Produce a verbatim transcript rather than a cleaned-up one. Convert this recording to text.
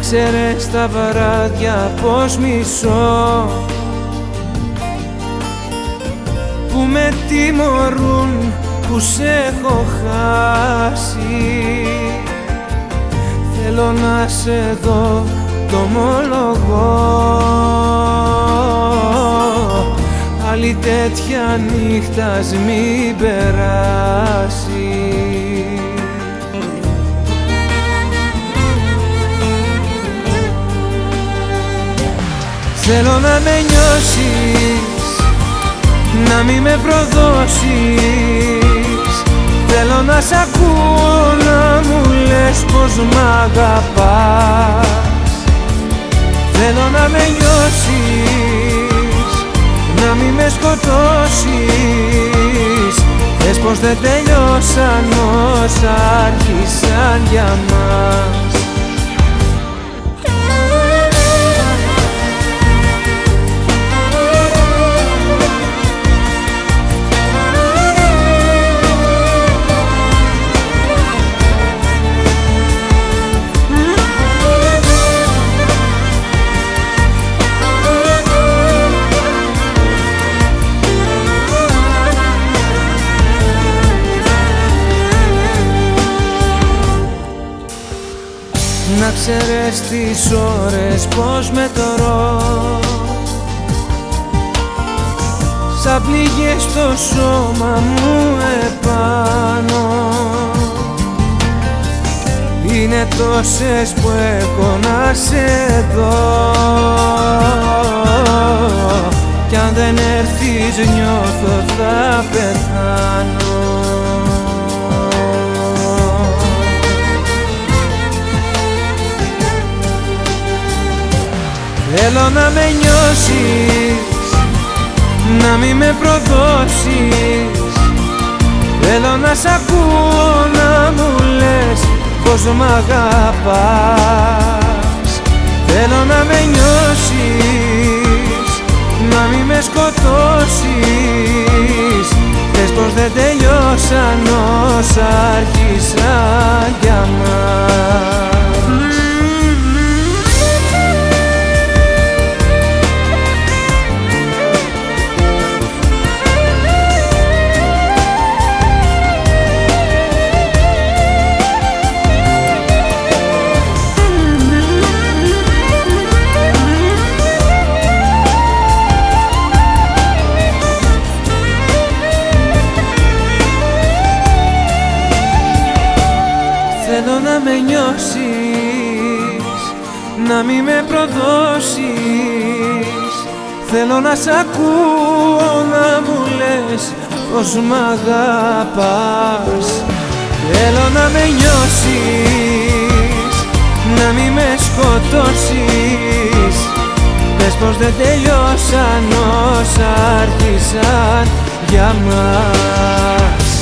ξέρεις τα βράδια πως μισώ, που με τιμωρούν που σε έχω χάσει. Θέλω να σε δω, το ομολογώ, άλλη τέτοια νύχτα ας μην περάσει. Θέλω να με νιώσεις, να μη με προδώσεις. Θέλω να σ' ακούω να μου λες πως μ' αγαπάς. Θέλω να με νιώσεις, να μη με σκοτώσεις. Πες πως δεν τελειώσαν όσα άρχισαν για μας. Να ξέρεις τις ώρες πως μετρώ, σαν πληγές στο σώμα μου επάνω. Είναι τόσες που έχω να σε δω, κι αν δεν έρθεις νιώθω θα πεθάνω. Θέλω να με νιώσεις, να μη με προδώσεις. Θέλω να σ' ακούω να μου λες πως μ' αγαπάς. Θέλω να με νιώσεις, να μη με σκοτώσεις. Πες πως δεν τελειώσαν όσα άρχισαν για μας. Θέλω να με νιώσεις, να μη με προδώσεις. Θέλω να σ' ακούω να μου λες πως μ' αγαπάς. Θέλω να με νιώσεις, να μη με σκοτώσεις. Πες πως δεν τελειώσαν όσα άρχισαν για μας.